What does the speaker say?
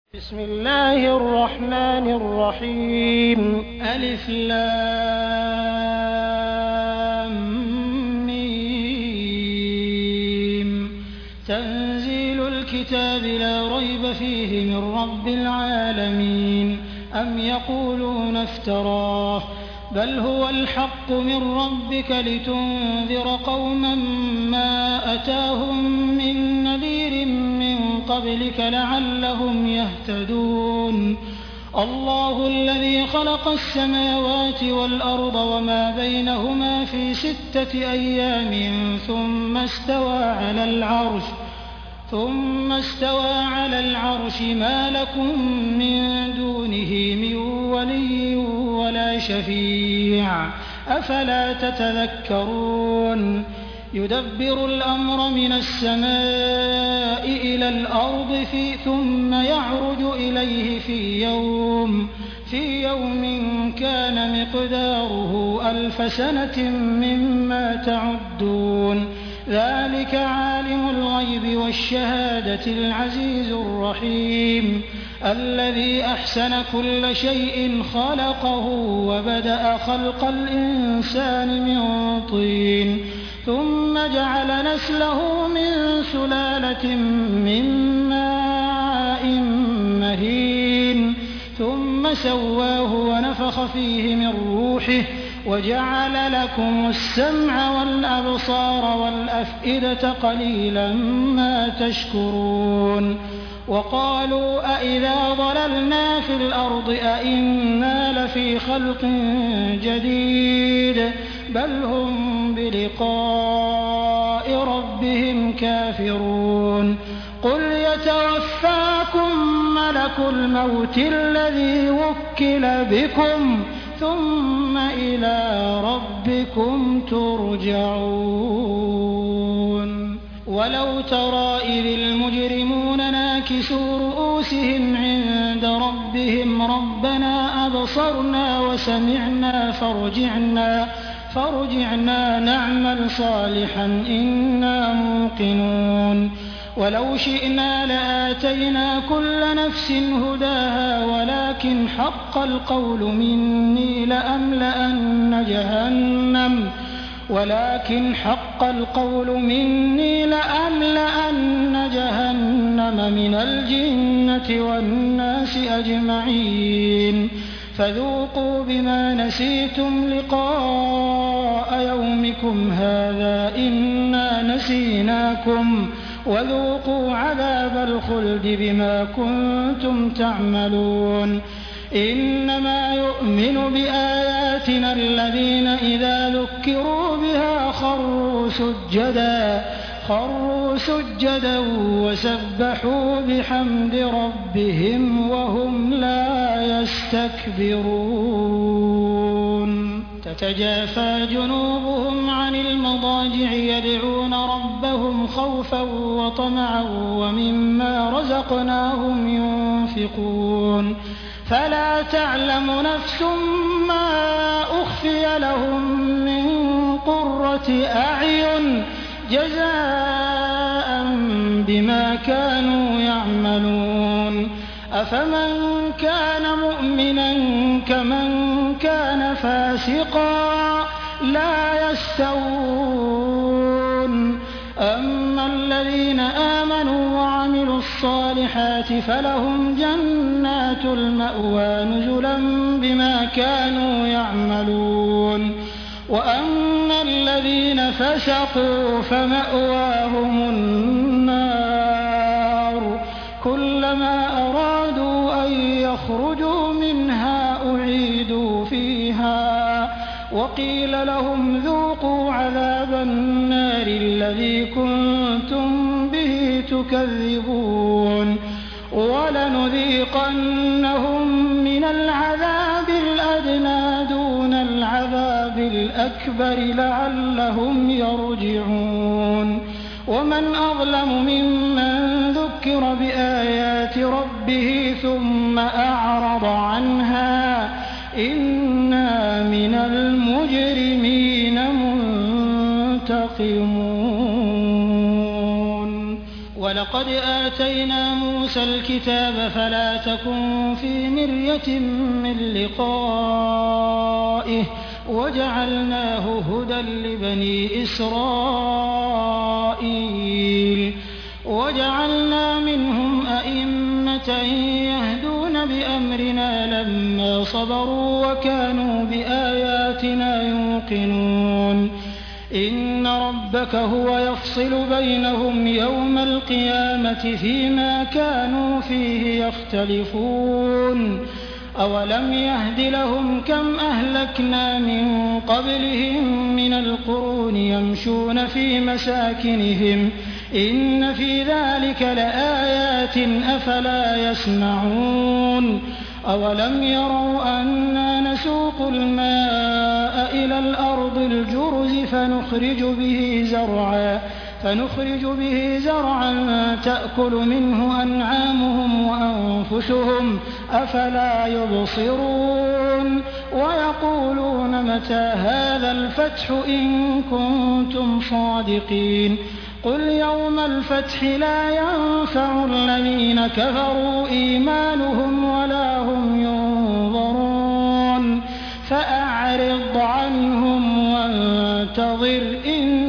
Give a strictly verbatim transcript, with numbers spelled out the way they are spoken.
بسم الله الرحمن الرحيم ألف لام ميم تنزيل الكتاب لا ريب فيه من رب العالمين أم يقولون افتراه بل هو الحق من ربك لتنذر قوما ما أتاهم من نذير من قبلك لعلهم يهتدون الله الذي خلق السماوات والأرض وما بينهما في ستة أيام ثم استوى على العرش ثم استوى على العرش ما لكم من دونه من ولي ولا شفيع أفلا تتذكرون يدبر الأمر من السماء إلى الأرض في ثم يعرج إليه في يوم في يوم كان مقداره ألف سنة مما تعدون ذلك عالم الغيب والشهادة العزيز الرحيم الذي أحسن كل شيء خلقه وبدأ خلق الإنسان من طين ثم جعل نسله من سلالة من ماء مهين ثم سواه ونفخ فيه من روحه وجعل لكم السمع والأبصار والأفئدة قليلا ما تشكرون وقالوا أإذا ضللنا في الأرض أإنا لفي خلق جديد بل هم بلقاء ربهم كافرون قل يتوفاكم ملك الموت الذي وكل بكم ثم إلى ربكم ترجعون ولو ترى إذ المجرمون ناكسوا رؤوسهم عند ربهم ربنا أبصرنا وسمعنا فارجعنا فارجعنا نعمل صالحا إنا موقنون ولو شئنا لآتينا كل نفس هداها ولكن حق القول مني لأملأن جهنم ولكن حق القول مني لأملأن جهنم من الجنة والناس أجمعين فذوقوا بما نسيتم لقاء يومكم هذا إنا نسيناكم وذوقوا عذاب الخلد بما كنتم تعملون إنما يؤمن بآياتنا الذين إذا ذكروا بها خروا سجدا خروا سجدا وسبحوا بحمد ربهم وهم لا يستكبرون تتجافى جنوبهم عن المضاجع يدعون ربهم خوفا وطمعا ومما رزقناهم ينفقون فلا تعلم نفس ما أخفي لهم من قرة أعين جزاء بما كانوا يعملون أفمن كان مؤمنا كمن كان فاسقا لا يستوون أما الذين آمنوا وعملوا الصالحات فلهم جنات المأوى نزلا بما كانوا يعملون وأما الذين فسقوا فمأواهم النار كلما أرادوا أن يخرجوا منها أعيدوا فيها وقيل لهم ذوقوا عذاب النار الذي كنتم به تكذبون ولنذيقنهم من العذاب الأدنى دون العذاب الأكبر لعلهم يرجعون ومن أظلم ممن ذكر بآيات ربه ثم أعرض عنها إنا من المجرمين منتقمون وَلَقَدْ آتَيْنَا مُوسَى الْكِتَابَ فَلَا تَكُن فِي مِرْيَةٍ مِّن لِّقَائِهِ وَجَعَلْنَاهُ هُدًى لِّبَنِي إِسْرَائِيلَ وَجَعَلْنَا مِنْهُمْ أَئِمَّةً يَهْدُونَ بِأَمْرِنَا لَمَّا صَبَرُوا وَكَانُوا بِآيَاتِنَا يُوقِنُونَ إِنَّ رَبَّكَ هُوَ يَفْصِلُ بَيْنَهُمْ يَوْمَ الْقِيَامَةِ فِيمَا كَانُوا فِيهِ يَخْتَلِفُونَ أَوَلَمْ يَهْدِ لَهُمْ كَمْ أَهْلَكْنَا مِن قَبْلِهِم مِّنَ الْقُرُونِ يَمْشُونَ فِي مَسَاكِنِهِمْ إِنَّ فِي ذَلِكَ لَآيَاتٍ ۖ أَفَلَا يَسْمَعُونَ أَوَلَمْ يَرَوْا أَنَّا نَسُوقُ الْمَاءَ إِلَى الْأَرْضِ الْجُرُزِ فَنُخْرِجُ بِهِ زَرْعًا فنخرج به زرعا تأكل منه أنعامهم وأنفسهم أفلا يبصرون ويقولون متى هذا الفتح إن كنتم صادقين قل يوم الفتح لا ينفع الذين كفروا إيمانهم ولا هم ينظرون فأعرض عنهم وانتظر إن